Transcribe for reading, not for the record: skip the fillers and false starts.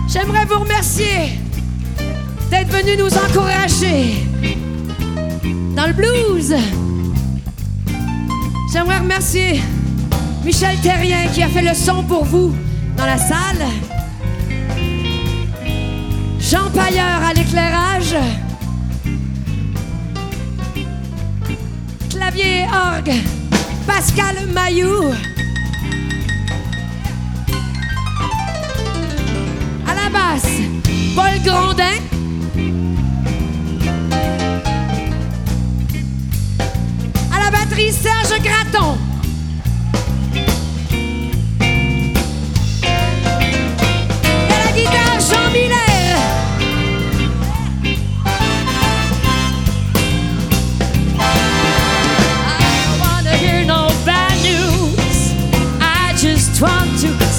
J'aimerais vous remercier d'être venu nous encourager dans le blues. J'aimerais remercier Michel Terrien qui a fait le son pour vous dans la salle. Jean Pailleur à l'éclairage. Clavier et orgue, Pascal Mailloux. À la basse, Paul Grondin. À la batterie, Serge Gratton. Et à la guitare, Jean Miller. I don't wanna hear no bad news. I just want to